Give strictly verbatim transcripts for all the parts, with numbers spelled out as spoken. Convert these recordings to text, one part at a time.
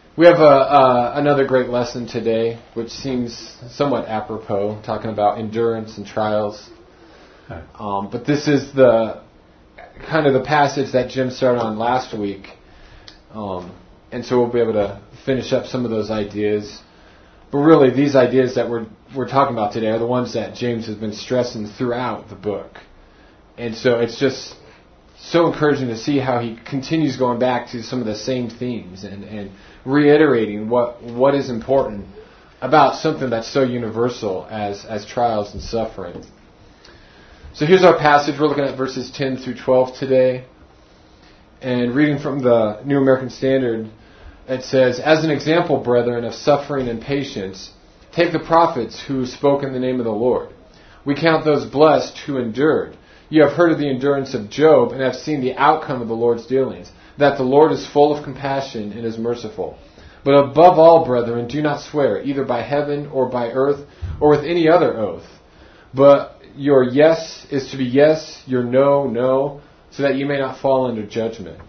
We have a, uh, another great lesson today, which seems somewhat apropos, talking about endurance and trials. Okay. Um, but this is the kind of the passage that Jim started on last week. Um, and so we'll be able to finish up some of those ideas. But really, these ideas that we're we're talking about today are the ones that James has been stressing throughout the book. And so it's just so encouraging to see how he continues going back to some of the same themes and, and reiterating what what is important about something that's so universal as, as trials and suffering. So here's our passage. We're looking at verses ten through twelve today. And reading from the New American Standard, it says, "As an example, brethren, of suffering and patience, take the prophets who spoke in the name of the Lord. We count those blessed who endured. You have heard of the endurance of Job and have seen the outcome of the Lord's dealings, that the Lord is full of compassion and is merciful. But above all, brethren, do not swear, either by heaven or by earth or with any other oath. But your yes is to be yes, your no, no, so that you may not fall under judgment."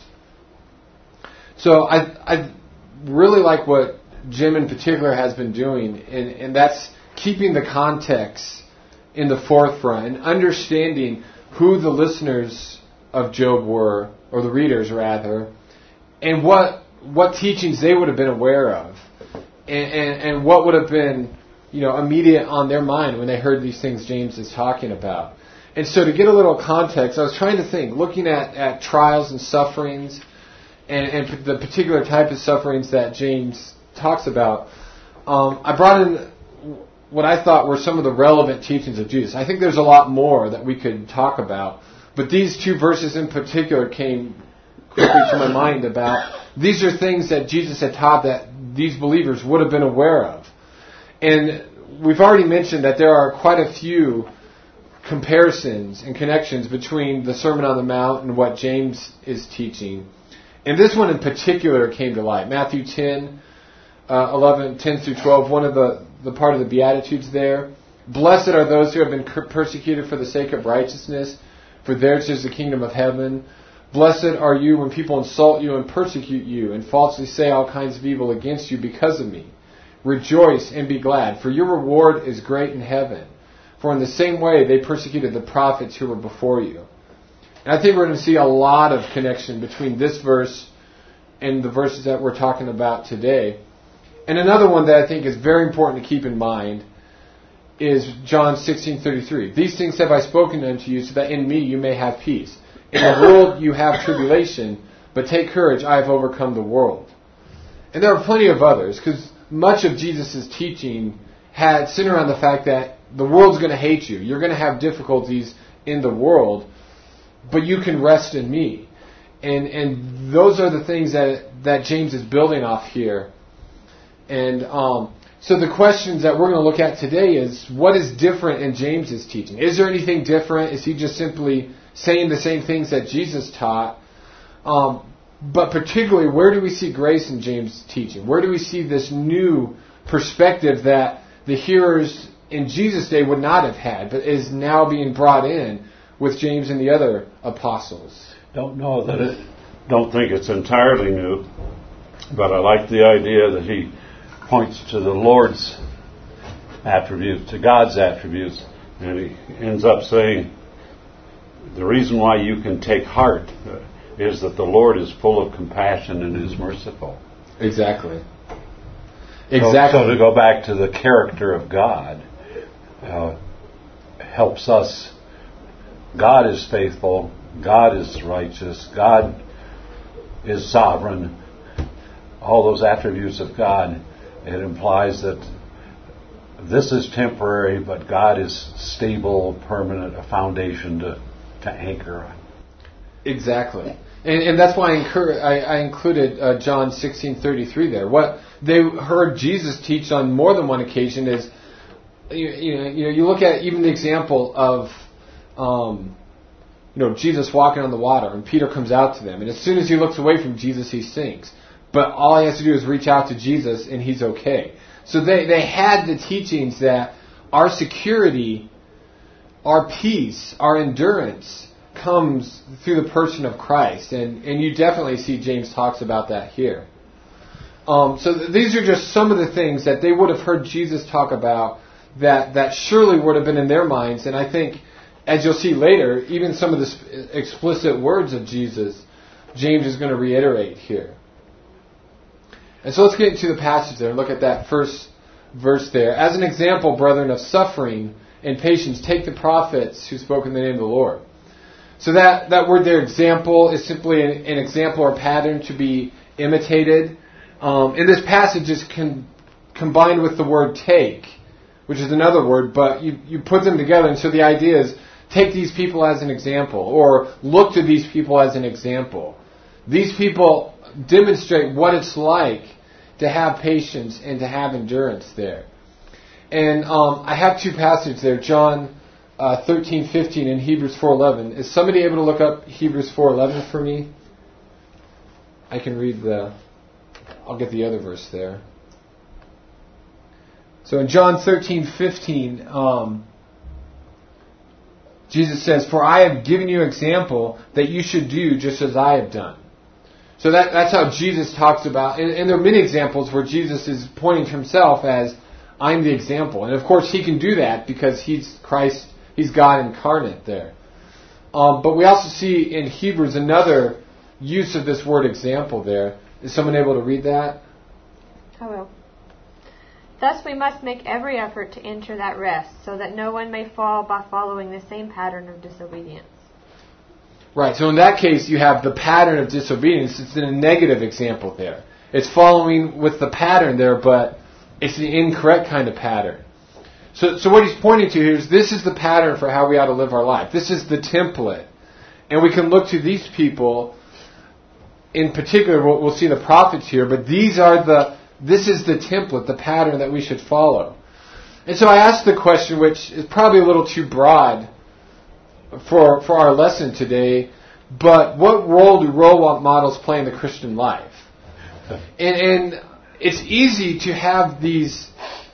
So I, I really like what Jim in particular has been doing, and, and that's keeping the context in the forefront and understanding who the listeners of Job were, or the readers rather, and what what teachings they would have been aware of, and, and, and what would have been, you know, immediate on their mind when they heard these things James is talking about. And so to get a little context, I was trying to think, looking at, at trials and sufferings, and, and the particular type of sufferings that James talks about, um, I brought in what I thought were some of the relevant teachings of Jesus. I think there's a lot more that we could talk about, but these two verses in particular came quickly to my mind about these are things that Jesus had taught that these believers would have been aware of. And we've already mentioned that there are quite a few comparisons and connections between the Sermon on the Mount and what James is teaching. And this one in particular came to light. Matthew ten, uh, eleven, ten through twelve, one of the, the part of the Beatitudes there. "Blessed are those who have been persecuted for the sake of righteousness, for theirs is the kingdom of heaven. Blessed are you when people insult you and persecute you and falsely say all kinds of evil against you because of me. Rejoice and be glad, for your reward is great in heaven. For in the same way they persecuted the prophets who were before you." And I think we're going to see a lot of connection between this verse and the verses that we're talking about today. And another one that I think is very important to keep in mind is John sixteen thirty-three. "These things have I spoken unto you, so that in me you may have peace. In the world you have tribulation, but take courage, I have overcome the world." And there are plenty of others, because much of Jesus' teaching had centered around the fact that the world's going to hate you. You're going to have difficulties in the world, but you can rest in me. And and those are the things that, that James is building off here. And um, so the questions that we're going to look at today is, what is different in James's teaching? Is there anything different? Is he just simply saying the same things that Jesus taught? Um, but particularly, where do we see grace in James' teaching? Where do we see this new perspective that the hearers in Jesus' day would not have had, but is now being brought in with James and the other apostles? Don't know that it, don't think it's entirely new, but I like the idea that he points to the Lord's attributes, to God's attributes, and he ends up saying, the reason why you can take heart is that the Lord is full of compassion and is merciful. Exactly. Exactly. So, so to go back to the character of God, uh, helps us. God is faithful. God is righteous. God is sovereign. All those attributes of God, it implies that this is temporary, but God is stable, permanent, a foundation to, to anchor on. Exactly. And, and that's why I, incur, I, I included uh, John sixteen thirty-three there. What they heard Jesus teach on more than one occasion is, you, you know, you know, you look at even the example of, um, you know, Jesus walking on the water, and Peter comes out to them, and as soon as he looks away from Jesus, he sinks. But all he has to do is reach out to Jesus, and he's okay. So they, they had the teachings that our security, our peace, our endurance comes through the person of Christ. And, and you definitely see James talks about that here. Um, so th- these are just some of the things that they would have heard Jesus talk about that, that surely would have been in their minds. And I think, as you'll see later, even some of the sp- explicit words of Jesus, James is going to reiterate here. And so let's get into the passage there and look at that first verse there. As an example, brethren, of suffering and patience, take the prophets who spoke in the name of the Lord. So that, that word there, example, is simply an, an example or pattern to be imitated. Um, and this passage is con- combined with the word take, which is another word, but you, you put them together, and so the idea is take these people as an example, or look to these people as an example. These people demonstrate what it's like to have patience and to have endurance there. And um, I have two passages there, John uh, thirteen fifteen and Hebrews four eleven. Is somebody able to look up Hebrews four eleven for me? I can read the... I'll get the other verse there. So in John thirteen fifteen, um, Jesus says, "For I have given you example that you should do just as I have done." So that, that's how Jesus talks about, and, and there are many examples where Jesus is pointing to himself as, I'm the example. And of course he can do that because he's Christ, he's God incarnate there. Um, but we also see in Hebrews another use of this word example there. Is someone able to read that? I will. Thus we must make every effort to enter that rest, so that no one may fall by following the same pattern of disobedience. Right, so in that case you have the pattern of disobedience. It's in a negative example there. It's following with the pattern there, but it's the incorrect kind of pattern. So, so what he's pointing to here is this is the pattern for how we ought to live our life. This is the template. And we can look to these people. In particular, we'll, we'll see the prophets here, but these are the, this is the template, the pattern that we should follow. And so I asked the question, which is probably a little too broad for, for our lesson today, but what role do role models play in the Christian life? And, and it's easy to have these,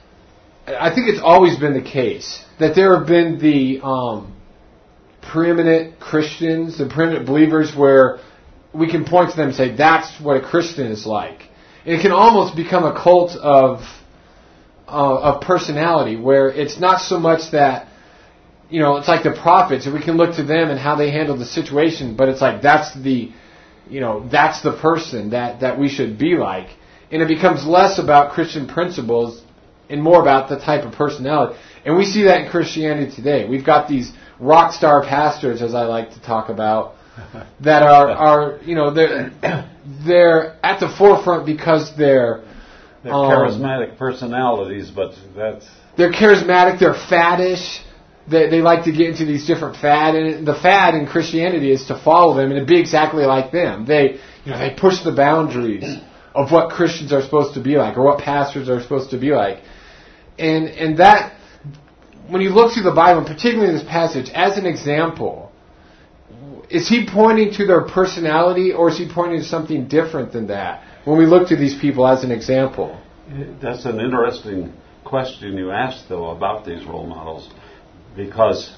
I think it's always been the case, that there have been the um, preeminent Christians, the preeminent believers where we can point to them and say, that's what a Christian is like. And it can almost become a cult of uh, of personality, where it's not so much that, you know, it's like the prophets, and we can look to them and how they handled the situation, but it's like that's the, you know, that's the person that, that we should be like. And it becomes less about Christian principles and more about the type of personality. And we see that in Christianity today. We've got these rock star pastors, as I like to talk about, that are, are you know, they're, they're at the forefront because they're... They're um, charismatic personalities, but that's... They're charismatic, they're faddish, they, they like to get into these different fad, and the fad in Christianity is to follow them and to be exactly like them. They, you know, they push the boundaries of what Christians are supposed to be like, or what pastors are supposed to be like. And, and that, when you look through the Bible, and particularly in this passage, as an example, is he pointing to their personality, or is he pointing to something different than that when we look to these people as an example? That's an interesting question you asked, though, about these role models, because,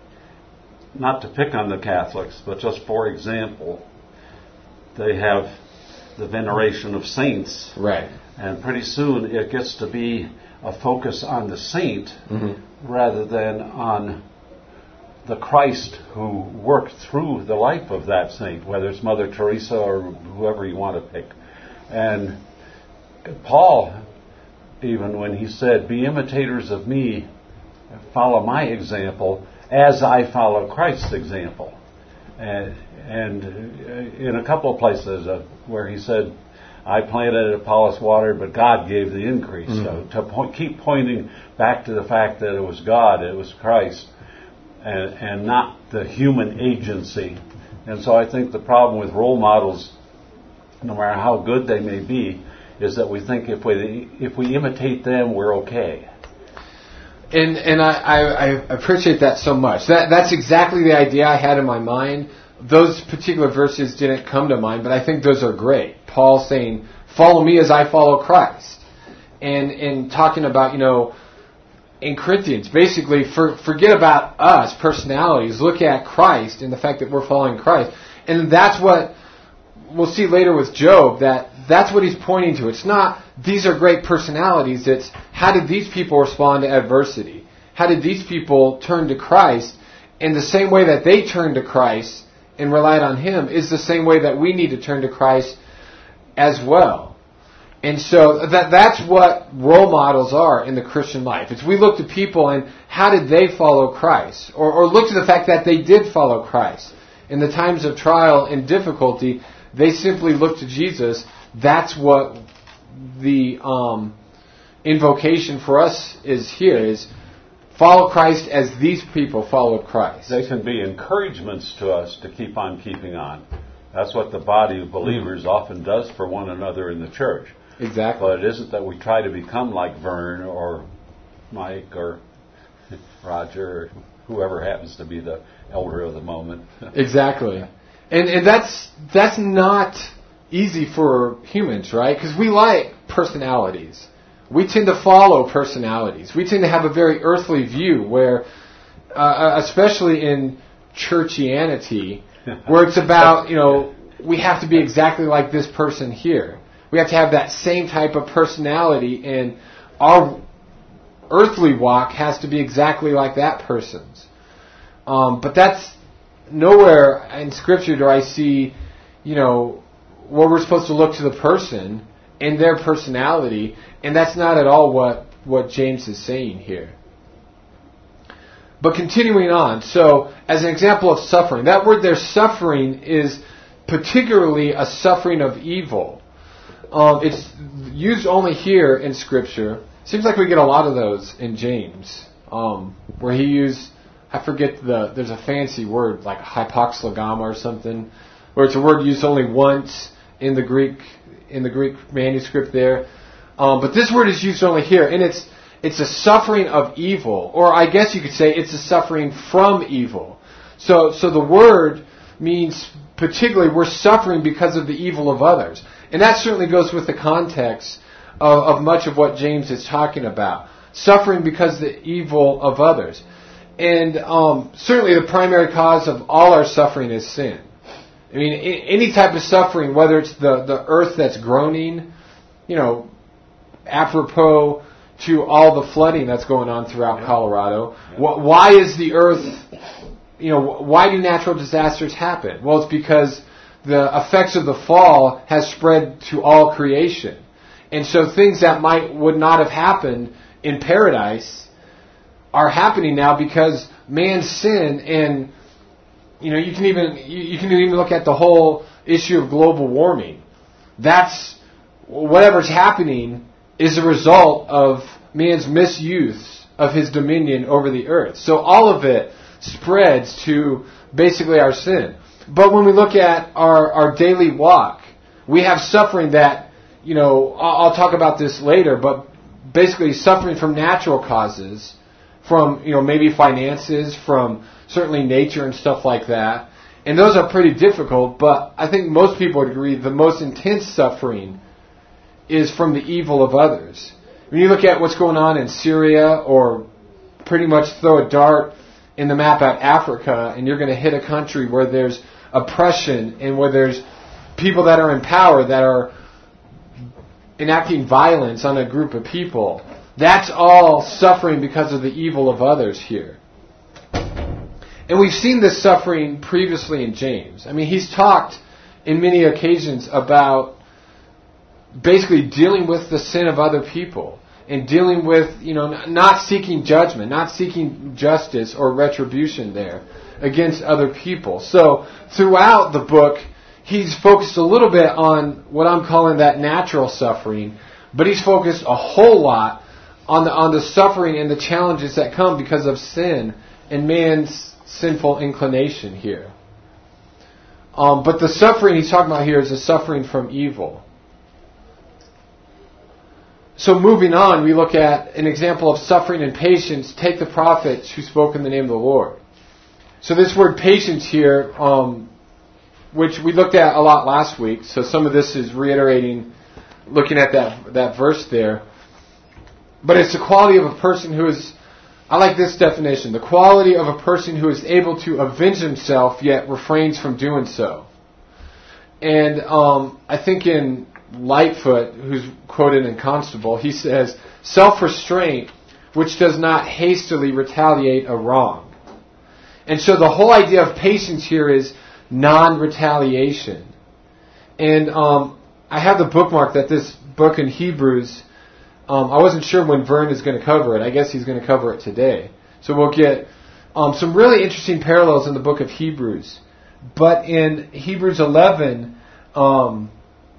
not to pick on the Catholics, but just for example, they have the veneration of saints. Right. And pretty soon it gets to be a focus on the saint mm-hmm. rather than on the Christ who worked through the life of that saint, whether it's Mother Teresa or whoever you want to pick. And Paul, even when he said, "Be imitators of me, follow my example as I follow Christ's example." And, and in a couple of places uh, where he said, "I planted, Apollos watered, but God gave the increase." Mm-hmm. So to point, keep pointing back to the fact that it was God, it was Christ, and, and not the human agency. And so I think the problem with role models, no matter how good they may be, is that we think if we if we imitate them, we're okay. And and I, I, I appreciate that so much. That that's exactly the idea I had in my mind. Those particular verses didn't come to mind, but I think those are great. Paul saying, "Follow me as I follow Christ," and and talking about, you know, in Corinthians, basically, for, forget about us personalities. Look at Christ and the fact that we're following Christ, and that's what we'll see later with Job. That that's what he's pointing to. It's not, these are great personalities. It's, how did these people respond to adversity? How did these people turn to Christ? And the same way that they turned to Christ and relied on Him is the same way that we need to turn to Christ as well. And so that that's what role models are in the Christian life. It's we look to people and how did they follow Christ? Or, or look to the fact that they did follow Christ. In the times of trial and difficulty, they simply look to Jesus. That's what the um, invocation for us is here, is follow Christ as these people followed Christ. They can be encouragements to us to keep on keeping on. That's what the body of believers mm-hmm. often does for one another in the church. Exactly. But it isn't that we try to become like Vern or Mike or Roger or whoever happens to be the elder of the moment. Exactly. And and that's that's not easy for humans, right? Because we like personalities. We tend to follow personalities. We tend to have a very earthly view where, uh, especially in churchianity, where it's about, you know, we have to be exactly like this person here. We have to have that same type of personality, and our earthly walk has to be exactly like that person's. Um, but that's nowhere in Scripture do I see, you know, where we're supposed to look to the person and their personality, and that's not at all what, what James is saying here. But continuing on, so as an example of suffering, that word there, suffering, is particularly a suffering of evil. Um, it's used only here in Scripture. Seems like we get a lot of those in James, um, where he used, I forget the, there's a fancy word like hypoxlagama or something, where it's a word used only once in the Greek in the Greek manuscript there. Um, but this word is used only here, and it's it's a suffering of evil, or I guess you could say it's a suffering from evil. So so the word means particularly we're suffering because of the evil of others. And that certainly goes with the context of, of much of what James is talking about. Suffering because of the evil of others. And um, certainly the primary cause of all our suffering is sin. I mean, any type of suffering, whether it's the, the earth that's groaning, you know, apropos to all the flooding that's going on throughout yeah. Colorado. Yeah. Why is the earth, you know, why do natural disasters happen? Well, it's because the effects of the fall has spread to all creation. And so things that might would not have happened in paradise are happening now because man's sin. And you know, you can even you, you can even look at the whole issue of global warming. That's whatever's happening is a result of man's misuse of his dominion over the earth. So all of it spreads to basically our sin. But when we look at our, our daily walk, we have suffering that, you know, I'll, I'll talk about this later, but basically suffering from natural causes, from, you know, maybe finances, from certainly nature and stuff like that. And those are pretty difficult, but I think most people would agree the most intense suffering is from the evil of others. When you look at what's going on in Syria, or pretty much throw a dart in the map at Africa, and you're going to hit a country where there's oppression and where there's people that are in power that are enacting violence on a group of people. That's all suffering because of the evil of others here. And we've seen this suffering previously in James. I mean, he's talked in many occasions about basically dealing with the sin of other people and dealing with, you know, not seeking judgment, not seeking justice or retribution there against other people. So throughout the book, he's focused a little bit on what I'm calling that natural suffering, but he's focused a whole lot on the on the suffering and the challenges that come because of sin and man's sinful inclination here. Um, but the suffering he's talking about here is the suffering from evil. So moving on, we look at an example of suffering and patience. Take the prophets who spoke in the name of the Lord. So this word patience here, um, which we looked at a lot last week, so some of this is reiterating, looking at that that verse there. But it's the quality of a person who is, I like this definition, the quality of a person who is able to avenge himself yet refrains from doing so. And um, I think in Lightfoot, who's quoted in Constable, he says, self-restraint which does not hastily retaliate a wrong. And so the whole idea of patience here is non-retaliation. And um, I have the bookmark that this book in Hebrews, um, I wasn't sure when Vern is going to cover it. I guess he's going to cover it today. So we'll get um, some really interesting parallels in the book of Hebrews. But in Hebrews eleven, um,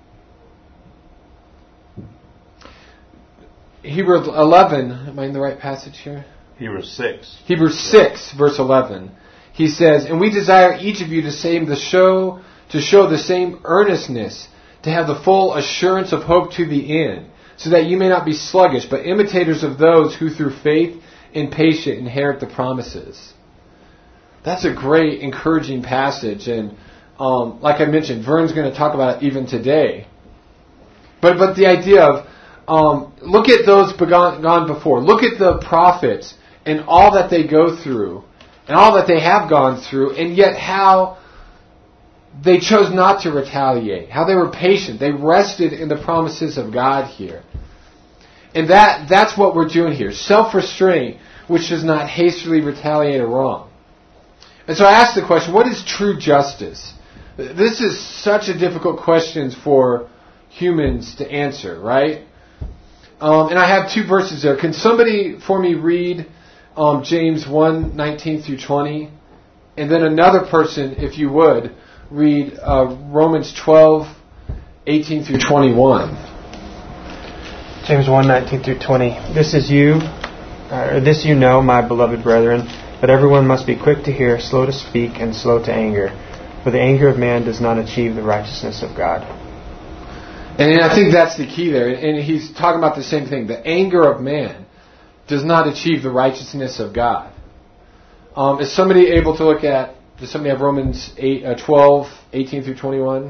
Hebrews eleven, am I in the right passage here? Hebrews six. Hebrews six, verse eleven. He says, and we desire each of you to same the show, to show the same earnestness, to have the full assurance of hope to the end, so that you may not be sluggish, but imitators of those who through faith and patience inherit the promises. That's a great, encouraging passage, and um, like I mentioned, Vern's going to talk about it even today. But but the idea of um, look at those begon, gone before. Look at the prophets and all that they go through, and all that they have gone through, and yet how they chose not to retaliate. How they were patient. They rested in the promises of God here. And that that's what we're doing here. Self-restraint, which does not hastily retaliate a wrong. And so I asked the question, what is true justice? This is such a difficult question for humans to answer, right? Um, and I have two verses there. Can somebody for me read um, James one, nineteen through twenty? And then another person, if you would, read uh, Romans twelve, eighteen through twenty-one. James one, nineteen through twenty. This is you, uh, this you know, my beloved brethren, but everyone must be quick to hear, slow to speak, and slow to anger. For the anger of man does not achieve the righteousness of God. And I think that's the key there. And he's talking about the same thing. The anger of man does not achieve the righteousness of God. Um, is somebody able to look at, does somebody have Romans eight, uh, twelve, eighteen through twenty-one?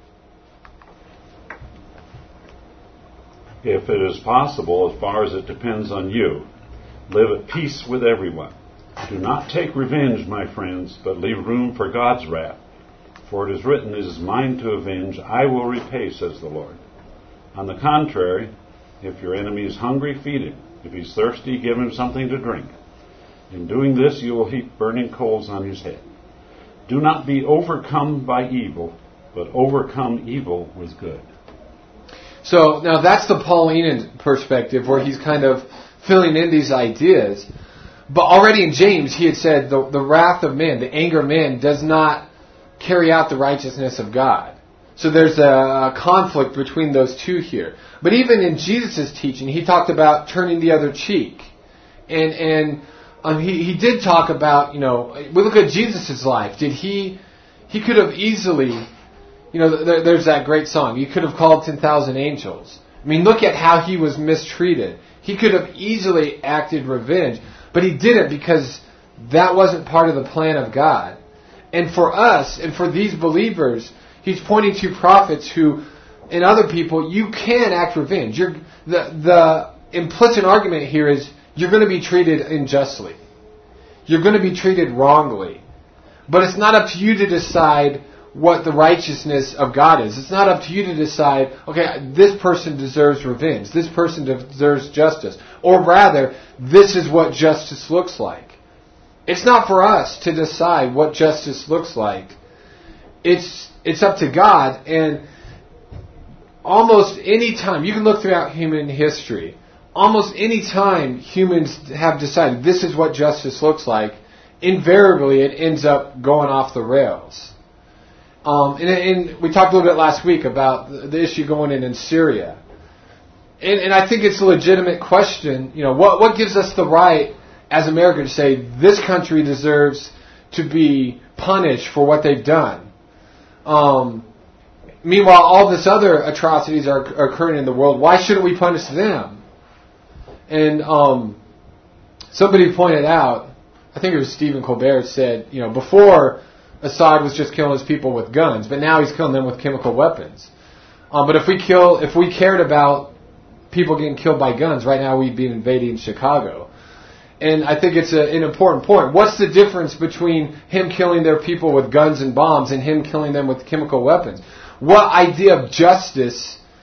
If it is possible, as far as it depends on you, live at peace with everyone. Do not take revenge, my friends, but leave room for God's wrath. For it is written, it is mine to avenge, I will repay, says the Lord. On the contrary, if your enemy is hungry, feed him. If he's thirsty, give him something to drink. In doing this, you will heap burning coals on his head. Do not be overcome by evil, but overcome evil with good. So now that's the Pauline perspective where he's kind of filling in these ideas. But already in James he had said the, the wrath of man, the anger of man does not carry out the righteousness of God. So there's a, a conflict between those two here. But even in Jesus' teaching he talked about turning the other cheek. And and um, he, he did talk about, you know, we look at Jesus' life. Did he, he could have easily... You know, there, there's that great song, you could have called ten thousand angels. I mean, look at how he was mistreated. He could have easily acted revenge, but he didn't because that wasn't part of the plan of God. And for us, and for these believers, he's pointing to prophets who, and other people, you can act revenge. You're, the, the implicit argument here is you're going to be treated unjustly. You're going to be treated wrongly. But it's not up to you to decide what the righteousness of God is. It's not up to you to decide, okay, this person deserves revenge. This person deserves justice. Or rather, this is what justice looks like. It's not for us to decide what justice looks like. It's it's up to God. And almost any time, you can look throughout human history, almost any time humans have decided this is what justice looks like, invariably it ends up going off the rails. Um, and, and we talked a little bit last week about the, the issue going in in Syria. And, and I think it's a legitimate question. You know, what, what gives us the right as Americans to say this country deserves to be punished for what they've done? Um, meanwhile, all this other atrocities are, are occurring in the world. Why shouldn't we punish them? And um, somebody pointed out, I think it was Stephen Colbert said, you know, before Assad was just killing his people with guns, but now he's killing them with chemical weapons. Um, but if we kill, if we cared about people getting killed by guns, right now we'd be invading Chicago. And I think it's a, an important point. What's the difference between him killing their people with guns and bombs and him killing them with chemical weapons? What idea of justice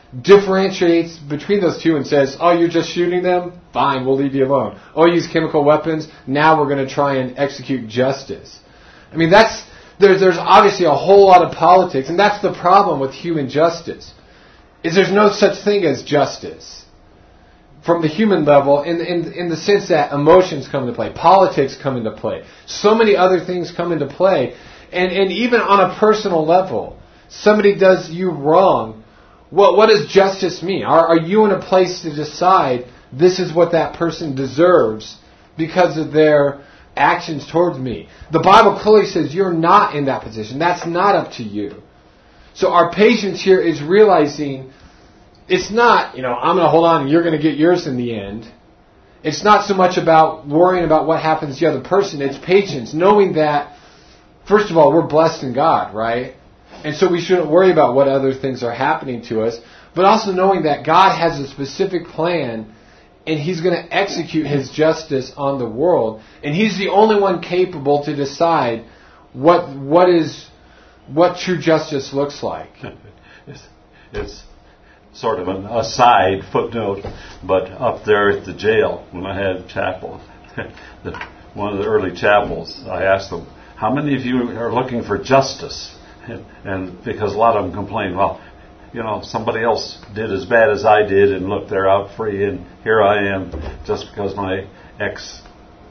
differentiates between those two and says, oh, you're just shooting them? Fine, we'll leave you alone. Oh, you use chemical weapons? Now we're going to try and execute justice. I mean, that's there's, there's obviously a whole lot of politics, and that's the problem with human justice, is there's no such thing as justice. From the human level, in, in, in the sense that emotions come into play, politics come into play, so many other things come into play, and, and even on a personal level, somebody does you wrong. What what does justice mean? Are, are you in a place to decide this is what that person deserves because of their actions towards me? The Bible clearly says you're not in that position. That's not up to you. So our patience here is realizing it's not, you know, I'm going to hold on and you're going to get yours in the end. It's not so much about worrying about what happens to the other person. It's patience, knowing that, first of all, we're blessed in God, right? And so we shouldn't worry about what other things are happening to us. But also knowing that God has a specific plan and He's going to execute His justice on the world. And He's the only one capable to decide what what is what true justice looks like. It's, it's sort of an aside footnote, but up there at the jail, when I had chapel, the, one of the early chapels, I asked them, how many of you are looking for justice? And, and because a lot of them complain, well, you know, somebody else did as bad as I did, and look, they're out free, and here I am just because my ex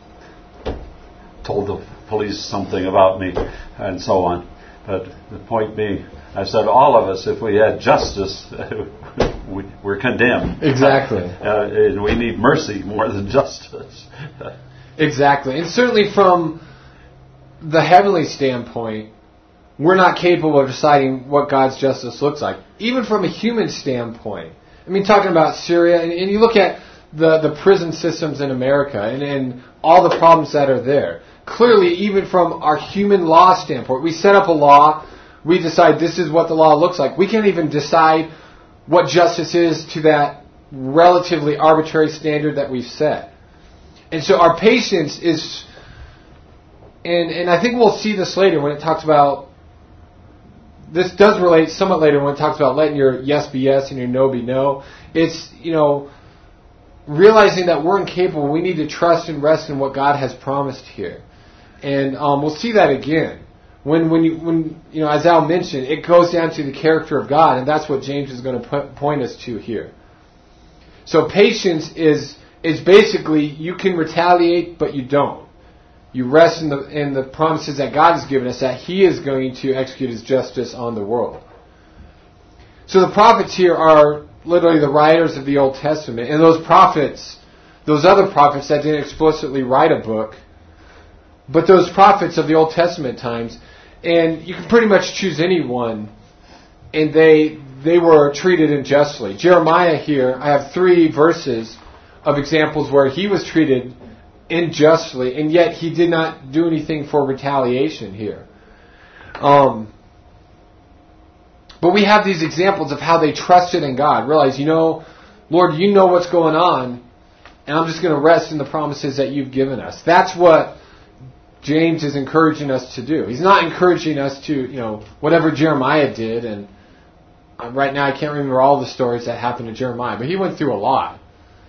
told the police something about me, and so on. But the point being, I said, all of us, if we had justice, we, we're condemned. Exactly. Uh, and we need mercy more than justice. Exactly. And certainly from the heavenly standpoint, we're not capable of deciding what God's justice looks like. Even from a human standpoint. I mean, talking about Syria, and, and you look at the, the prison systems in America and, and all the problems that are there. Clearly, even from our human law standpoint, we set up a law, we decide this is what the law looks like. We can't even decide what justice is to that relatively arbitrary standard that we've set. And so our patience is, and, and I think we'll see this later when it talks about, this does relate somewhat later when it talks about letting your yes be yes and your no be no. It's, you know, realizing that we're incapable. We need to trust and rest in what God has promised here. And um, we'll see that again. When, when you, when you know, as Al mentioned, it goes down to the character of God, and that's what James is going to put, point us to here. So patience is is basically you can retaliate, but you don't. You rest in the in the promises that God has given us that He is going to execute His justice on the world. So the prophets here are literally the writers of the Old Testament, and those prophets, those other prophets that didn't explicitly write a book, but those prophets of the Old Testament times, and you can pretty much choose anyone, and they they were treated unjustly. Jeremiah here, I have three verses of examples where he was treated unjustly, and yet he did not do anything for retaliation here. Um, but we have these examples of how they trusted in God. Realize, you know, Lord, you know what's going on, and I'm just going to rest in the promises that you've given us. That's what James is encouraging us to do. He's not encouraging us to, you know, whatever Jeremiah did, and right now I can't remember all the stories that happened to Jeremiah, but he went through a lot.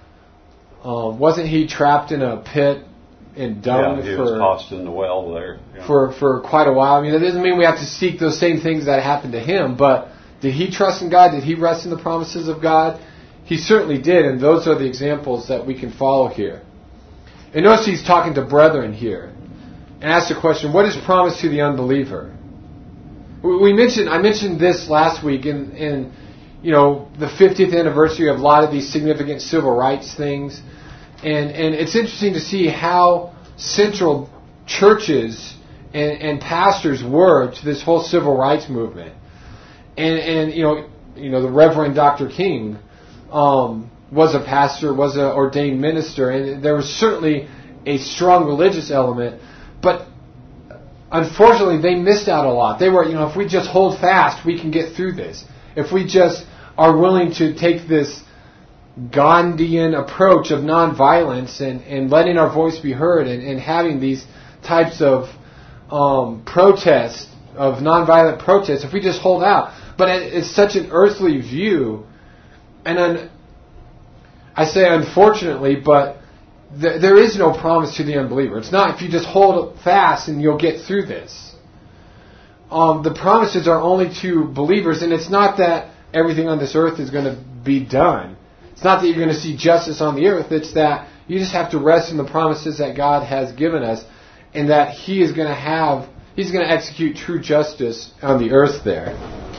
Um, wasn't he trapped in a pit and dung yeah, he for, was tossed in the well there. Yeah. for for quite a while? I mean, that doesn't mean we have to seek those same things that happened to him, but did he trust in God? Did he rest in the promises of God? He certainly did, and those are the examples that we can follow here. And notice he's talking to brethren here, and ask the question, what is promised to the unbeliever? We mentioned, I mentioned this last week in, in you know, the fiftieth anniversary of a lot of these significant civil rights things. And, and it's interesting to see how central churches and, and pastors were to this whole civil rights movement. And, and you know, you know, the Reverend Doctor King um, was a pastor, was an ordained minister, and there was certainly a strong religious element. But unfortunately, they missed out a lot. They were, you know, if we just hold fast, we can get through this. If we just are willing to take this Gandhian approach of nonviolence and, and letting our voice be heard and, and having these types of um, protests, of nonviolent protests, if we just hold out. But it, it's such an earthly view and un, I say unfortunately, but th- there is no promise to the unbeliever. It's not if you just hold fast and you'll get through this. Um, the promises are only to believers, and it's not that everything on this earth is going to be done. It's not that you're going to see justice on the earth. It's that you just have to rest in the promises that God has given us, and that He is going to have, He's going to execute true justice on the earth there.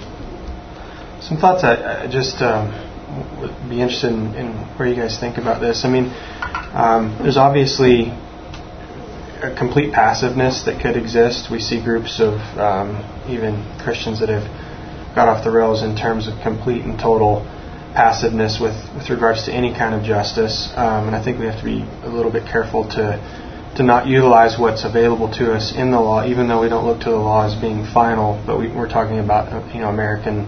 Some thoughts I, I just um, would be interested in, in where you guys think about this. I mean, um, there's obviously a complete passiveness that could exist. We see groups of um, even Christians that have got off the rails in terms of complete and total passiveness with, with regards to any kind of justice. Um, and I think we have to be a little bit careful to to not utilize what's available to us in the law, even though we don't look to the law as being final. But we, we're talking about you know American,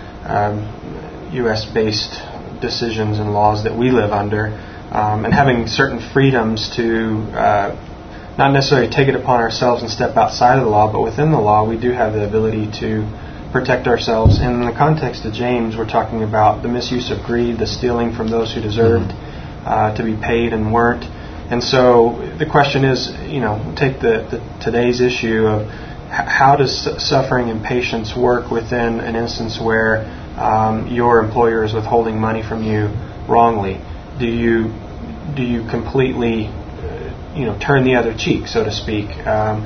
um, U S-based decisions and laws that we live under, um, and having certain freedoms to uh, not necessarily take it upon ourselves and step outside of the law, but within the law we do have the ability to protect ourselves. And in the context of James, we're talking about the misuse of greed, the stealing from those who deserved uh, to be paid and weren't. And so the question is, you know, take the, the today's issue of how does suffering and patience work within an instance where um, your employer is withholding money from you wrongly? Do you do you completely you know, turn the other cheek, so to speak? Um,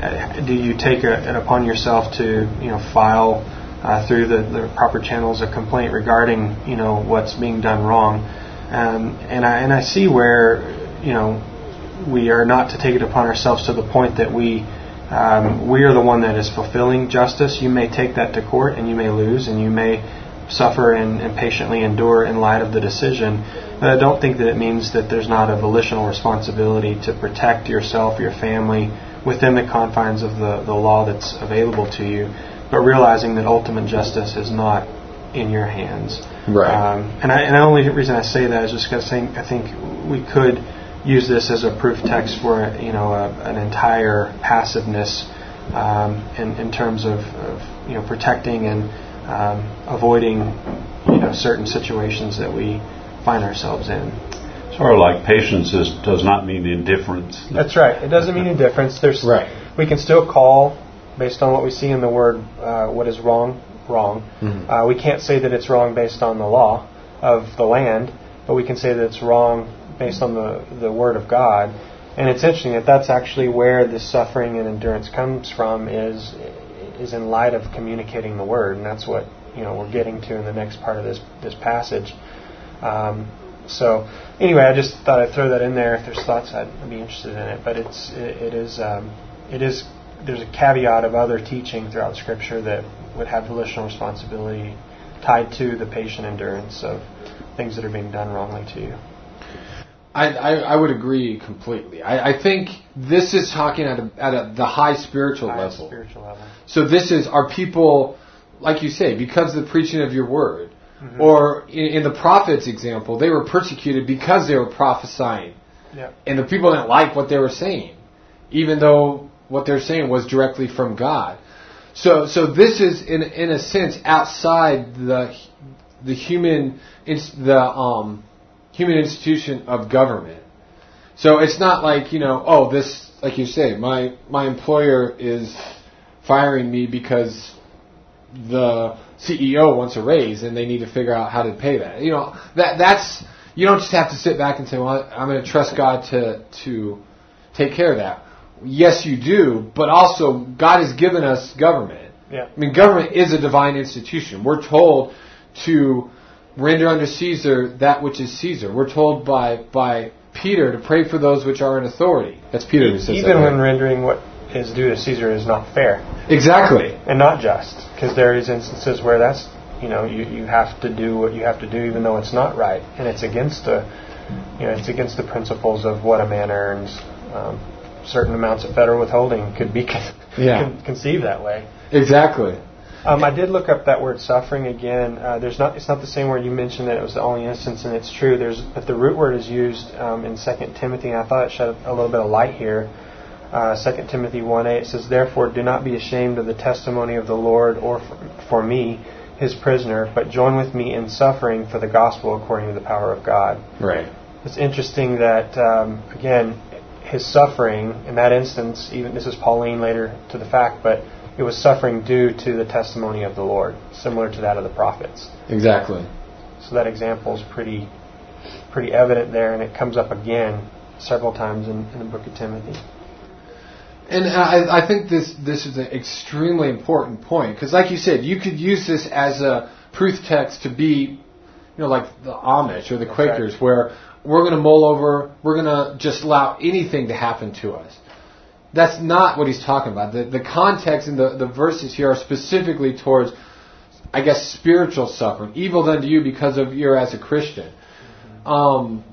do you take a, it upon yourself to, you know, file uh, through the, the proper channels a complaint regarding, you know, what's being done wrong? Um, and I and I see where, you know, we are not to take it upon ourselves to the point that we um, we are the one that is fulfilling justice. You may take that to court and you may lose, and you may suffer and, and patiently endure in light of the decision. But I don't think that it means that there's not a volitional responsibility to protect yourself, your family, within the confines of the, the law that's available to you, but realizing that ultimate justice is not in your hands. Right. Um, and, I, and the only reason I say that is just because I think, I think we could use this as a proof text for you know a, an entire passiveness um, in, in terms of, of you know protecting and um, avoiding you know certain situations that we find ourselves in. Sort of like patience is, does not mean indifference. That's right. It doesn't mean indifference. There's right. We can still call, based on what we see in the Word, uh, what is wrong, wrong. Mm-hmm. Uh, we can't say that it's wrong based on the law of the land, but we can say that it's wrong based on the, the Word of God. And it's interesting that that's actually where this suffering and endurance comes from, is is in light of communicating the Word, and that's what you know we're getting to in the next part of this this passage. Um, so anyway, I just thought I'd throw that in there. If there's thoughts, I'd be interested in it. But it's it, it is um, it is there's a caveat of other teaching throughout Scripture that would have volitional responsibility tied to the patient endurance of things that are being done wrongly to you. I, I, I would agree completely. I, I think this is talking at a, at a, the high spiritual high level. spiritual level. So this is, are people, like you say, because of the preaching of your word, mm-hmm. or in, in the prophets' example, they were persecuted because they were prophesying. Yeah. And the people didn't like what they were saying, even though what they're saying was directly from God. So so this is, in in a sense, outside the the human the um. human institution of government. So it's not like, you know, oh, this, like you say, my my employer is firing me because the C E O wants a raise and they need to figure out how to pay that. You know, that that's, you don't just have to sit back and say, well, I'm going to trust God to to take care of that. Yes, you do, but also God has given us government. Yeah. I mean, government is a divine institution. We're told to render unto Caesar that which is Caesar. We're told by by Peter to pray for those which are in authority. That's Peter who says Even that. Even when rendering what is due to Caesar is not fair. Exactly. And not just. Because there is instances where that's, you know, you, you have to do what you have to do even though it's not right. And it's against the, you know, it's against the principles of what a man earns. Um, certain amounts of federal withholding could be con- yeah. con- conceived that way. Exactly. Um, I did look up that word suffering again. Uh, there's not. It's not the same word you mentioned that it was the only instance, and it's true. There's, but the root word is used um, in Second Timothy. And I thought it shed a little bit of light here. Uh, Second Timothy one eight, it says, "Therefore, do not be ashamed of the testimony of the Lord, or for, for me, his prisoner, but join with me in suffering for the gospel according to the power of God. Right. It's interesting that, um, again, his suffering, in that instance, even this is Pauline later to the fact, but it was suffering due to the testimony of the Lord, similar to that of the prophets. Exactly. So that example is pretty pretty evident there, and it comes up again several times in, in the book of Timothy. And I, I think this this is an extremely important point, because like you said, you could use this as a proof text to be, you know, like the Amish or the That's Quakers, right. where we're going to mull over, we're going to just allow anything to happen to us. That's not what he's talking about. The, the context and the, the verses here are specifically towards, I guess, spiritual suffering, evil done to you because of you're as a Christian. Mm-hmm. Um,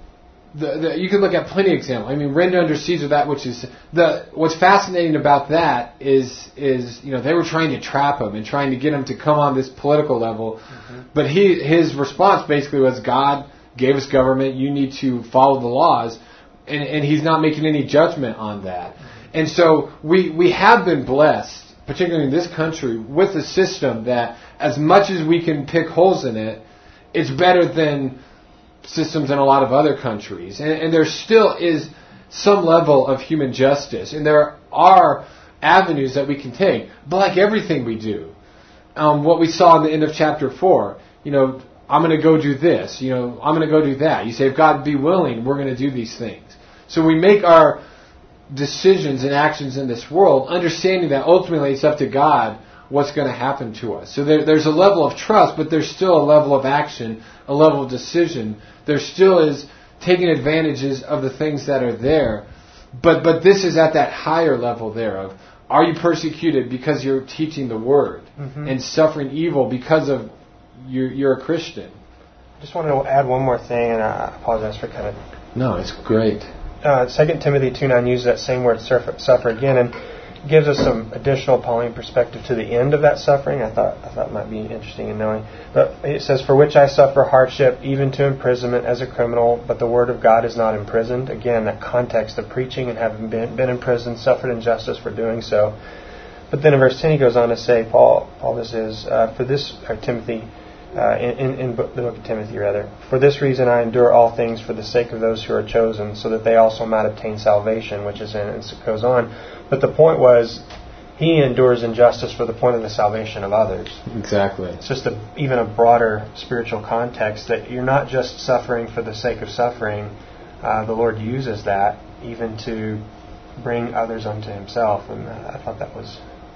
the, the, you can look at plenty of examples. I mean, render under Caesar that which is the. What's fascinating about that is is you know they were trying to trap him and trying to get him to come on this political level, mm-hmm. but he his response basically was, God gave us government. You need to follow the laws. And, and he's not making any judgment on that. And so we we have been blessed, particularly in this country, with a system that as much as we can pick holes in it, it's better than systems in a lot of other countries. And, and there still is some level of human justice. And there are avenues that we can take. But like everything we do, um, what we saw in the end of chapter four, you know, I'm going to go do this. You know, I'm going to go do that. You say, if God be willing, we're going to do these things. So we make our decisions and actions in this world, understanding that ultimately it's up to God what's going to happen to us. So there, there's a level of trust, but there's still a level of action, a level of decision. There still is taking advantages of the things that are there. But but this is at that higher level there of, are you persecuted because you're teaching the Word mm-hmm. and suffering evil because of you're, you're a Christian? I just wanted to add one more thing, and I apologize for kind of... No, it's great. Uh, Second Timothy two nine uses that same word, suffer, suffer again, and gives us some additional Pauline perspective to the end of that suffering. I thought I thought might be interesting in knowing. But it says, "For which I suffer hardship, even to imprisonment as a criminal, but the word of God is not imprisoned." Again, that context of preaching and having been, been in prison, suffered injustice for doing so. But then in verse ten he goes on to say, Paul, Paul this is, uh, for this, or Timothy, Uh, in, in, in the book of Timothy, rather. "For this reason I endure all things for the sake of those who are chosen, so that they also might obtain salvation," which is in, and it goes on. But the point was, he endures injustice for the point of the salvation of others. Exactly. It's just a, even a broader spiritual context that you're not just suffering for the sake of suffering. Uh, the Lord uses that even to bring others unto Himself, and uh, I thought that was...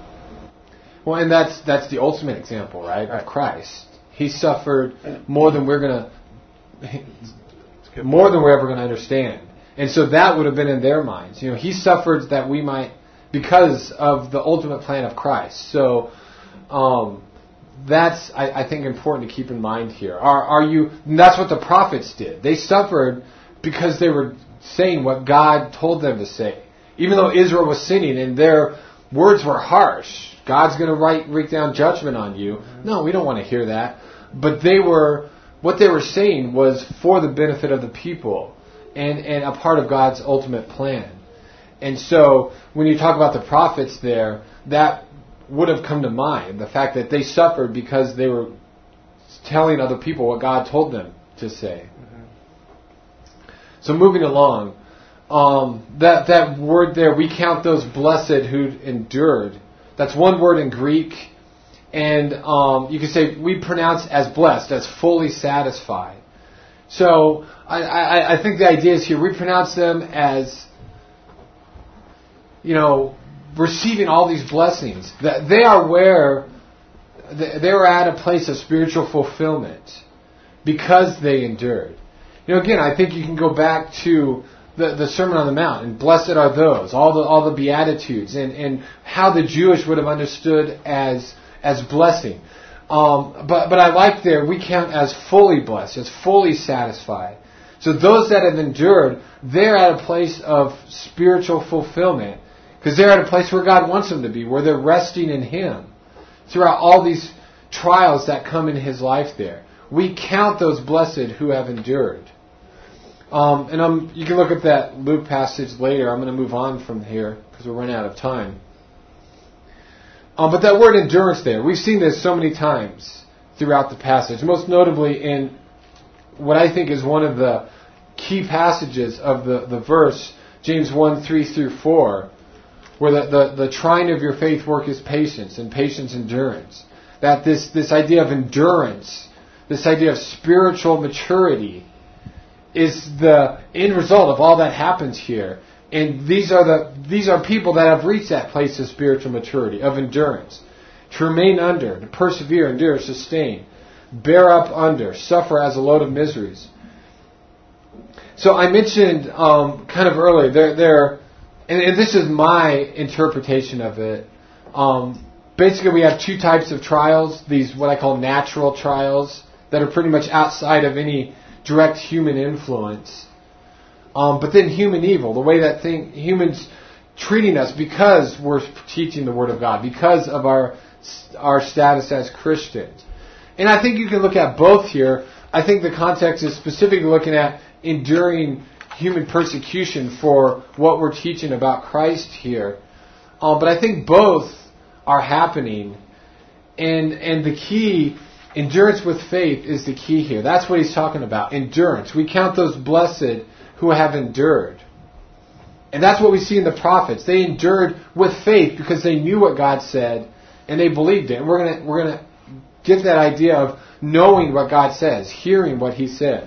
Well, and that's that's the ultimate example, right, of Christ. He suffered more than we're going to, more than we're ever going to understand. And so that would have been in their minds. You know, He suffered that we might, because of the ultimate plan of Christ. So um, that's, I, I think, important to keep in mind here. Are, are you? And that's what the prophets did. They suffered because they were saying what God told them to say. Even though Israel was sinning and their words were harsh. God's going to write, wreak down judgment on you. No, we don't want to hear that. But they were, what they were saying was for the benefit of the people and, and a part of God's ultimate plan. And so when you talk about the prophets there, that would have come to mind. The fact that they suffered because they were telling other people what God told them to say. Mm-hmm. So moving along, um, that, that word there, we count those blessed who endured. That's one word in Greek, and um, you can say we pronounce as blessed, as fully satisfied. So I, I, I think the idea is here we pronounce them as, you know, receiving all these blessings. That they are where they were at a place of spiritual fulfillment because they endured. You know, again, I think you can go back to The, the Sermon on the Mount, and blessed are those, all the all the Beatitudes, and, and how the Jewish would have understood as as blessing. Um, but but I like there, we count as fully blessed, as fully satisfied. So those that have endured, they're at a place of spiritual fulfillment, because they're at a place where God wants them to be, where they're resting in Him. Throughout all these trials that come in His life there, we count those blessed who have endured. Um, and um, you can look at that Luke passage later. I'm going to move on from here because we're running out of time. Um, but that word endurance there, we've seen this so many times. throughout the passage. Most notably in what I think is one of the key passages of the, the verse, James one, three through four, where the, the, the trying of your faith work is patience, and patience endurance. That this, this idea of endurance, this idea of spiritual maturity, is the end result of all that happens here. And these are the these are people that have reached that place of spiritual maturity, of endurance. To remain under, to persevere, endure, sustain, bear up under, suffer as a load of miseries. So I mentioned um, kind of earlier, there, there, and, and this is my interpretation of it. Um, basically, we have two types of trials. These what I call natural trials that are pretty much outside of any direct human influence. Um, but then human evil, the way that thing humans treating us because we're teaching the Word of God, because of our our status as Christians. And I think you can look at both here. I think the context is specifically looking at enduring human persecution for what we're teaching about Christ here. Um, but I think both are happening. And and the key, endurance with faith is the key here. That's what he's talking about, endurance. We count those blessed who have endured. And that's what we see in the prophets. They endured with faith because they knew what God said and they believed it. And we're going to we're going to get that idea of knowing what God says, hearing what He says.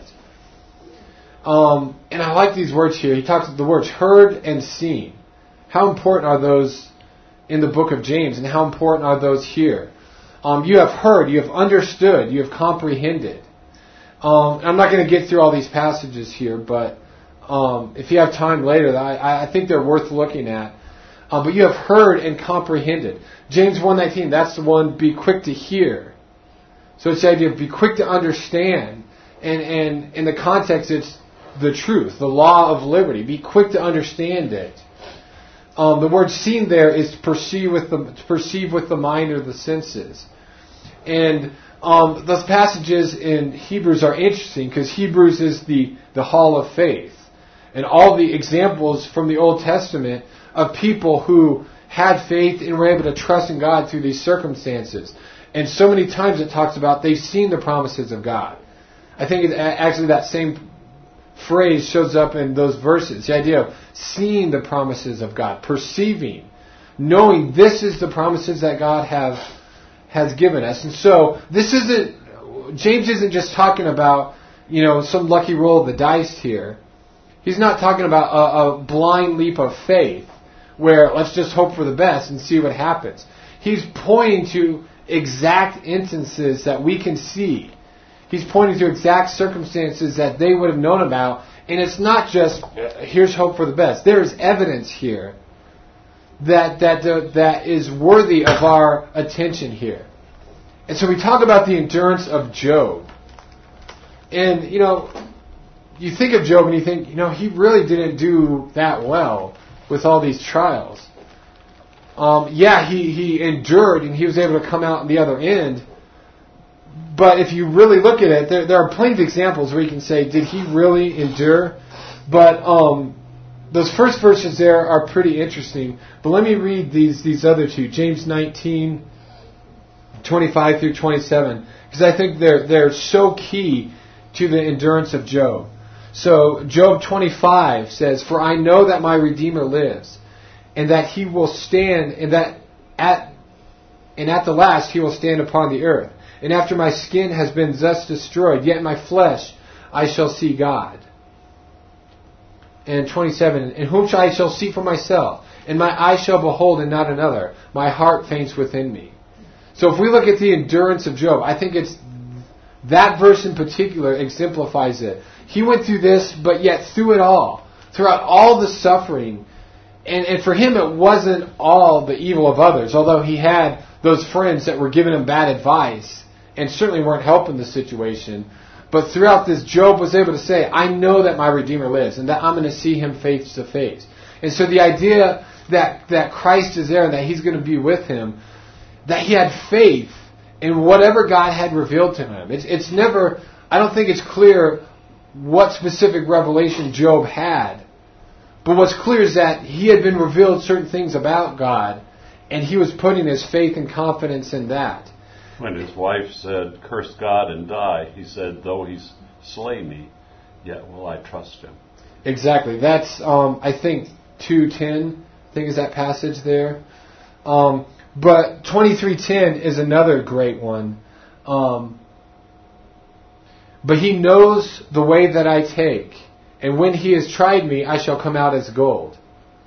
Um, and I like these words here. He talks about the words heard and seen. How important are those in the book of James, and how important are those here? Um, you have heard, you have understood, you have comprehended. Um, I'm not going to get through all these passages here, but um, if you have time later, I, I think they're worth looking at. Uh, but you have heard and comprehended. James one nineteen, that's the one, be quick to hear. So it's the idea of be quick to understand. And, and in the context, it's the truth, the law of liberty. Be quick to understand it. Um, the word seen there is to perceive with the, to perceive with the mind or the senses. And um, those passages in Hebrews are interesting because Hebrews is the, the hall of faith. And all the examples from the Old Testament of people who had faith and were able to trust in God through these circumstances. And so many times it talks about they've seen the promises of God. I think it, actually that same phrase shows up in those verses. The idea of seeing the promises of God, perceiving, knowing this is the promises that God have has given us. And so this isn't, James isn't just talking about, you know, some lucky roll of the dice here. He's not talking about a, a blind leap of faith where let's just hope for the best and see what happens. He's pointing to exact instances that we can see. He's pointing to exact circumstances that they would have known about. And it's not just, here's hope for the best. There is evidence here that that uh, that is worthy of our attention here. And so we talk about the endurance of Job. And, you know, you think of Job and you think, you know, he really didn't do that well with all these trials. Um, yeah, he, he endured and he was able to come out on the other end. But if you really look at it, there, there are plenty of examples where you can say, did he really endure? But um, those first verses there are pretty interesting. But let me read these these other two, James nineteen, twenty-five through twenty-seven, because I think they're they're so key to the endurance of Job. So Job twenty-five says, "For I know that my Redeemer lives, and that he will stand, and that at and at the last he will stand upon the earth. And after my skin has been thus destroyed, yet in my flesh I shall see God." And twenty-seven, "And whom I shall see for myself, and my eye shall behold and not another. My heart faints within me." So if we look at the endurance of Job, I think it's that verse in particular exemplifies it. He went through this, but yet through it all, throughout all the suffering, and, and for him it wasn't all the evil of others, although he had those friends that were giving him bad advice and certainly weren't helping the situation. But throughout this, Job was able to say, I know that my Redeemer lives and that I'm going to see him face to face. And so the idea that, that Christ is there and that he's going to be with him, that he had faith in whatever God had revealed to him. It's, it's never, I don't think it's clear what specific revelation Job had. But what's clear is that he had been revealed certain things about God, and he was putting his faith and confidence in that. When his wife said, "Curse God and die," he said, "Though he slay me, yet will I trust him." Exactly. That's, um, I think, two ten, I think is that passage there. Um, but twenty-three ten is another great one. Um, but he knows the way that I take, and when he has tried me, I shall come out as gold.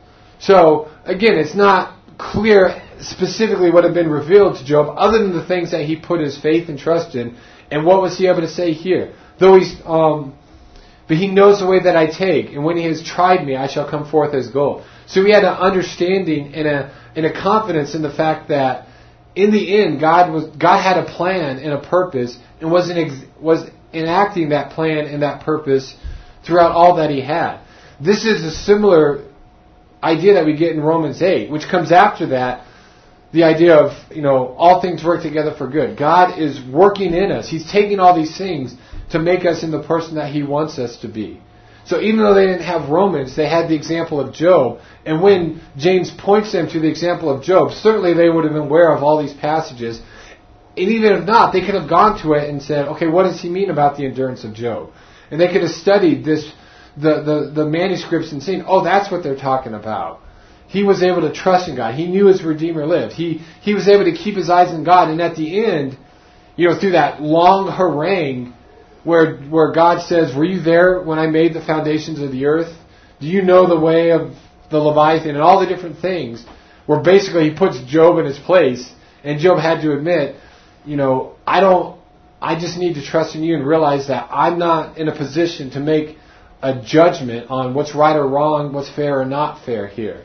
So, again, it's not clear specifically what had been revealed to Job, other than the things that he put his faith and trust in. And what was he able to say here? Though he's, um, but he knows the way that I take, and when he has tried me, I shall come forth as gold. So he had an understanding and a and a confidence in the fact that, in the end, God was God had a plan and a purpose, and was in, was enacting that plan and that purpose throughout all that he had. This is a similar idea that we get in Romans eight, which comes after that. The idea of, you know, all things work together for good. God is working in us. He's taking all these things to make us in the person that He wants us to be. So even though they didn't have Romans, they had the example of Job. And when James points them to the example of Job, certainly they would have been aware of all these passages. And even if not, they could have gone to it and said, okay, what does he mean about the endurance of Job? And they could have studied this, the, the, the manuscripts and seen, oh, that's what they're talking about. He was able to trust in God. He knew his Redeemer lived. He he was able to keep his eyes on God. And at the end, you know, through that long harangue where where God says, were you there when I made the foundations of the earth? Do you know the way of the Leviathan? And all the different things where basically he puts Job in his place. And Job had to admit, you know, I don't, I just need to trust in you and realize that I'm not in a position to make a judgment on what's right or wrong, what's fair or not fair here.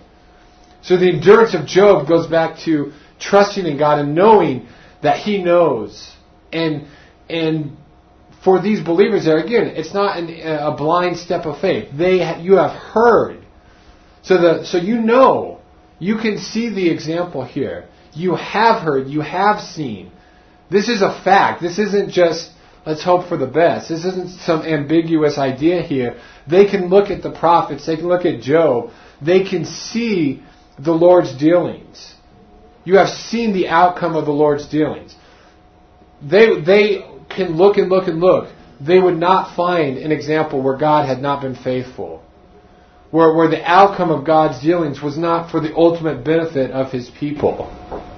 So the endurance of Job goes back to trusting in God and knowing that He knows. And and for these believers there, again, it's not an, a blind step of faith. They you have heard. So the so you know. You can see the example here. You have heard. You have seen. This is a fact. This isn't just, let's hope for the best. This isn't some ambiguous idea here. They can look at the prophets. They can look at Job. They can see the Lord's dealings. You have seen the outcome of the Lord's dealings. They they can look and look and look. They would not find an example where God had not been faithful. Where, where the outcome of God's dealings was not for the ultimate benefit of His people.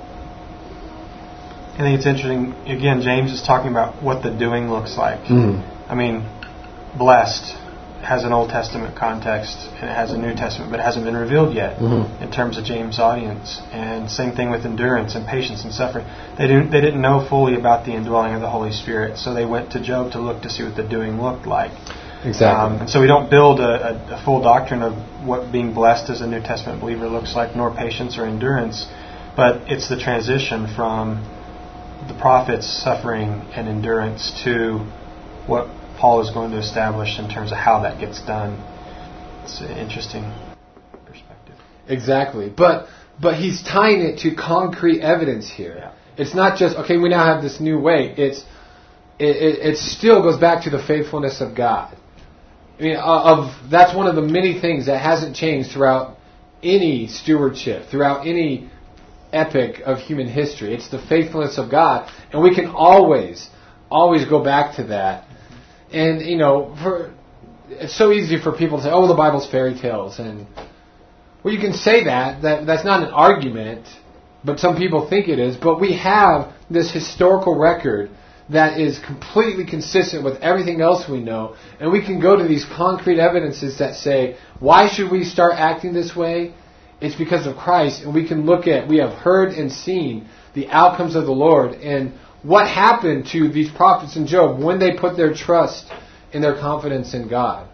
I think it's interesting. Again, James is talking about what the doing looks like. Mm. I mean, blessed has an Old Testament context and it has a New Testament, but it hasn't been revealed yet mm-hmm. in terms of James' audience. And same thing with endurance and patience and suffering. They didn't they didn't know fully about the indwelling of the Holy Spirit, so they went to Job to look to see what the doing looked like. Exactly. Um, and so we don't build a, a, a full doctrine of what being blessed as a New Testament believer looks like, nor patience or endurance, but it's the transition from the prophets' suffering and endurance to what Paul is going to establish in terms of how that gets done. It's an interesting perspective. Exactly. But but he's tying it to concrete evidence here. Yeah. It's not just, okay, we now have this new way. It's it, it, it still goes back to the faithfulness of God. I mean, of that's one of the many things that hasn't changed throughout any stewardship, throughout any epic of human history. It's the faithfulness of God. And we can always, always go back to that. And, you know, for it's so easy for people to say, oh, the Bible's fairy tales. And, well, you can say that. that. That's not an argument, but some people think it is. But we have this historical record that is completely consistent with everything else we know. And we can go to these concrete evidences that say, why should we start acting this way? It's because of Christ. And we can look at, we have heard and seen the outcomes of the Lord and what happened to these prophets in Job when they put their trust and their confidence in God.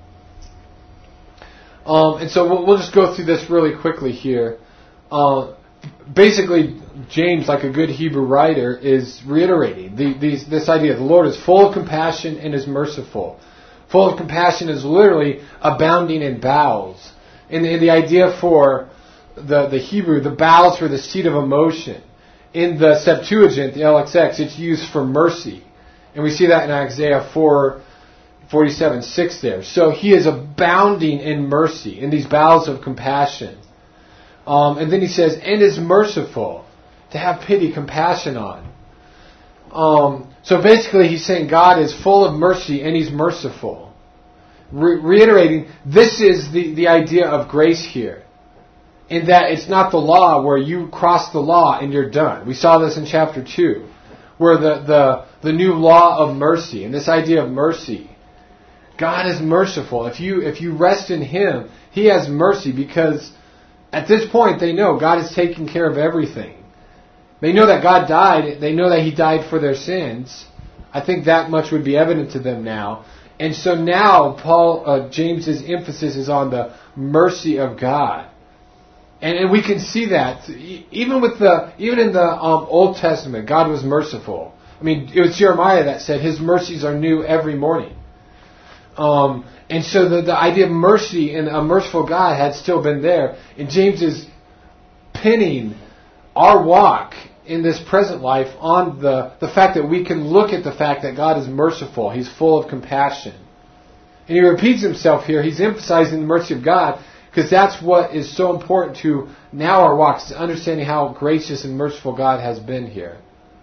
Um, and so we'll, we'll just go through this really quickly here. Uh, basically, James, like a good Hebrew writer, is reiterating the, these, this idea. The Lord is full of compassion and is merciful. Full of compassion is literally abounding in bowels. And, and the idea for the, the Hebrew, the bowels were the seat of emotion. In the Septuagint, the L X X, it's used for mercy. And we see that in Isaiah four forty-seven six there. So he is abounding in mercy, in these bowels of compassion. Um, and then he says, and is merciful, to have pity, compassion on. Um, so basically he's saying God is full of mercy and he's merciful. Re- reiterating, this is the, the idea of grace here. In that it's not the law where you cross the law and you're done. We saw this in chapter two. Where the, the, the new law of mercy, and this idea of mercy. God is merciful. If you if you rest in Him, He has mercy because at this point they know God is taking care of everything. They know that God died. They know that He died for their sins. I think that much would be evident to them now. And so now Paul, uh, James's emphasis is on the mercy of God. And, and we can see that even with the even in the um, Old Testament, God was merciful. I mean, it was Jeremiah that said His mercies are new every morning. Um, and so the, the idea of mercy and a merciful God had still been there. And James is pinning our walk in this present life on the, the fact that we can look at the fact that God is merciful. He's full of compassion. And he repeats himself here. He's emphasizing the mercy of God because that's what is so important to now our walks, understanding how gracious and merciful God has been here.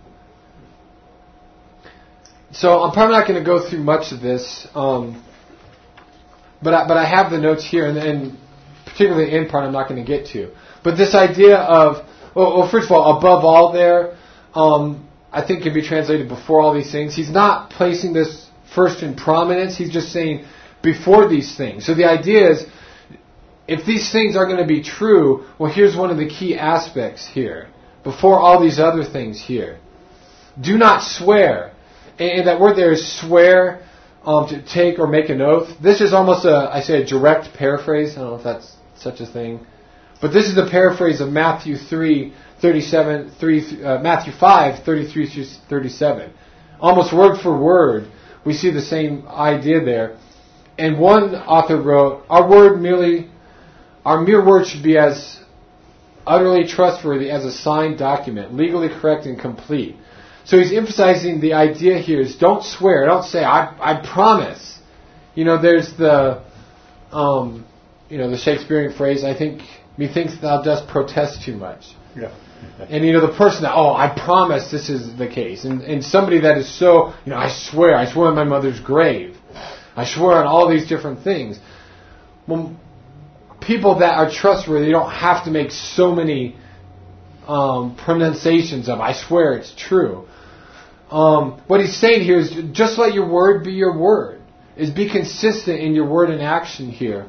So I'm probably not going to go through much of this, um, but I, but I have the notes here, and, and particularly the end part I'm not going to get to. But this idea of, well, well first of all, above all there, um, I think can be translated before all these things. He's not placing this first in prominence. He's just saying before these things. So the idea is, if these things are going to be true, well, here's one of the key aspects here. Before all these other things here. Do not swear. And that word there is swear, um, to take or make an oath. This is almost a, I say, a direct paraphrase. I don't know if that's such a thing. But this is the paraphrase of Matthew three, thirty-seven, three, uh, Matthew five, thirty-three through thirty-seven. Almost word for word, we see the same idea there. And one author wrote, our word merely, our mere word should be as utterly trustworthy as a signed document, legally correct and complete. So he's emphasizing the idea here is don't swear. Don't say, I I promise. You know, there's the, um, you know, the Shakespearean phrase, I think, methinks thou dost protest too much. Yeah. And, you know, the person that, oh, I promise this is the case. And, and somebody that is so, you know, I swear, I swear on my mother's grave. I swear on all these different things. Well, people that are trustworthy don't have to make so many um, pronunciations of, I swear it's true. Um, what he's saying here is just let your word be your word. Is be consistent in your word and action here.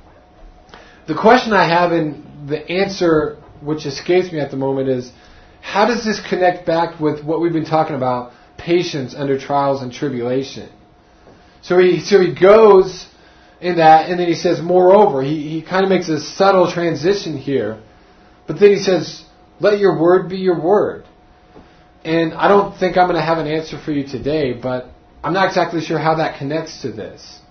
The question I have and the answer which escapes me at the moment is, how does this connect back with what we've been talking about, patience under trials and tribulation? So he so he goes in that, and then he says, moreover, he, he kind of makes a subtle transition here. But then he says, let your word be your word. And I don't think I'm going to have an answer for you today, but I'm not exactly sure how that connects to this.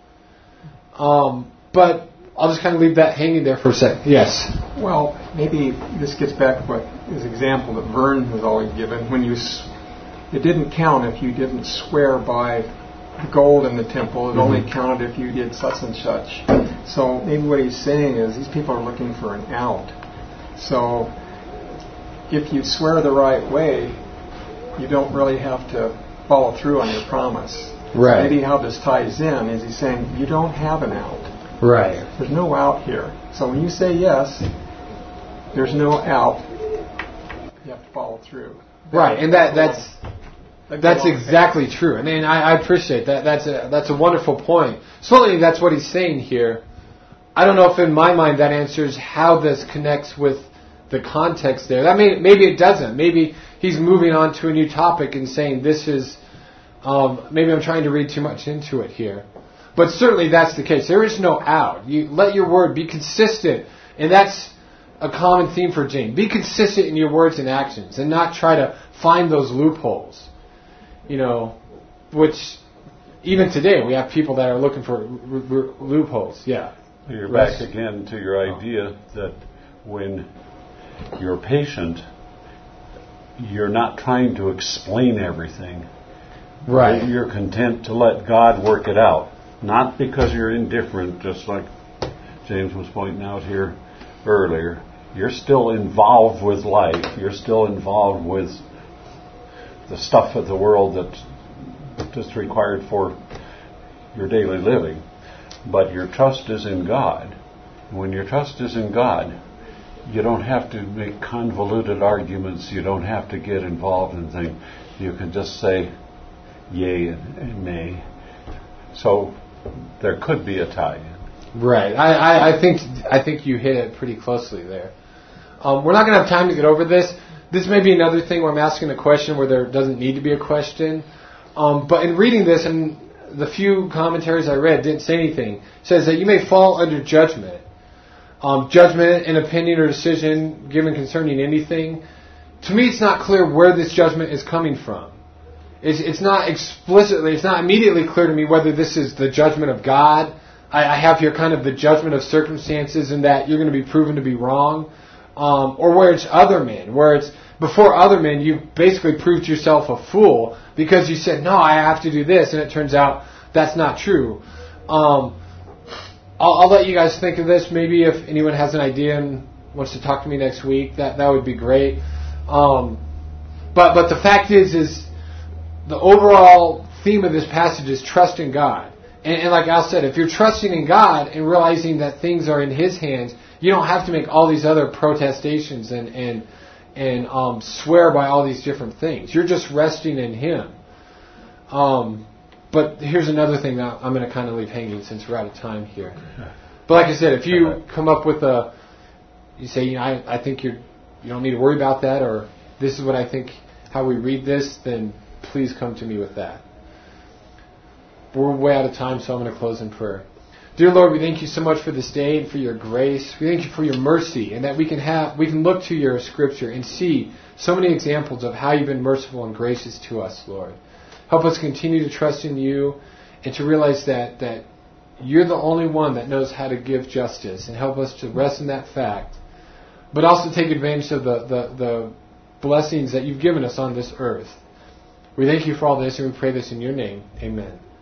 Um, but I'll just kind of leave that hanging there for a second. Yes? Well, maybe this gets back to what his example that Vern has always given. When you, it didn't count if you didn't swear by the gold in the temple. It mm-hmm. only counted if you did such and such. So maybe what he's saying is these people are looking for an out. So if you swear the right way, you don't really have to follow through on your promise. Right. Maybe how this ties in is he's saying you don't have an out. Right. There's no out here. So when you say yes, there's no out. You have to follow through. Right, and that that's that's exactly true. I mean, I, I appreciate that. That's a that's a wonderful point. Certainly, that's what he's saying here. I don't know if in my mind that answers how this connects with the context there. That may, maybe it doesn't. Maybe he's moving on to a new topic and saying this is, um, maybe I'm trying to read too much into it here. But certainly that's the case. There is no out. You let your word be consistent. And that's a common theme for James. Be consistent in your words and actions and not try to find those loopholes. You know, which even today we have people that are looking for r- r- loopholes. Yeah. You're back again to your idea that when you're patient, you're not trying to explain everything. Right. You're content to let God work it out. Not because you're indifferent, just like James was pointing out here earlier. You're still involved with life. You're still involved with the stuff of the world that's just required for your daily living. But your trust is in God. When your trust is in God, you don't have to make convoluted arguments. You don't have to get involved in things. You can just say yea and, and nay. So there could be a tie-in. Right. I, I, I think I think you hit it pretty closely there. Um, we're not going to have time to get over this. This may be another thing where I'm asking a question where there doesn't need to be a question. Um, but in reading this, and the few commentaries I read didn't say anything, it says that you may fall under judgment. Um, judgment, an opinion or decision given concerning anything. To me, it's not clear where this judgment is coming from. It's, it's not explicitly, it's not immediately clear to me whether this is the judgment of God. I, I have here kind of the judgment of circumstances in that you're going to be proven to be wrong. Um, or where it's other men, where it's before other men, you basically proved yourself a fool because you said, no, I have to do this, and it turns out that's not true. Um, I'll, I'll let you guys think of this. Maybe if anyone has an idea and wants to talk to me next week, that, that would be great. Um, but but the fact is, is the overall theme of this passage is trust in God. And, and like Al said, if you're trusting in God and realizing that things are in His hands, you don't have to make all these other protestations and and and um, swear by all these different things. You're just resting in Him. Um, but here's another thing that I'm going to kind of leave hanging since we're out of time here. But like I said, if you come up with a, you say, you know, I, I think you're, you don't need to worry about that, or this is what I think how we read this, then please come to me with that. We're way out of time, so I'm going to close in prayer. Dear Lord, we thank you so much for this day and for your grace. We thank you for your mercy and that we can have we can look to your scripture and see so many examples of how you've been merciful and gracious to us, Lord. Help us continue to trust in you and to realize that, that you're the only one that knows how to give justice, and help us to rest in that fact, but also take advantage of the, the, the blessings that you've given us on this earth. We thank you for all this, and we pray this in your name. Amen.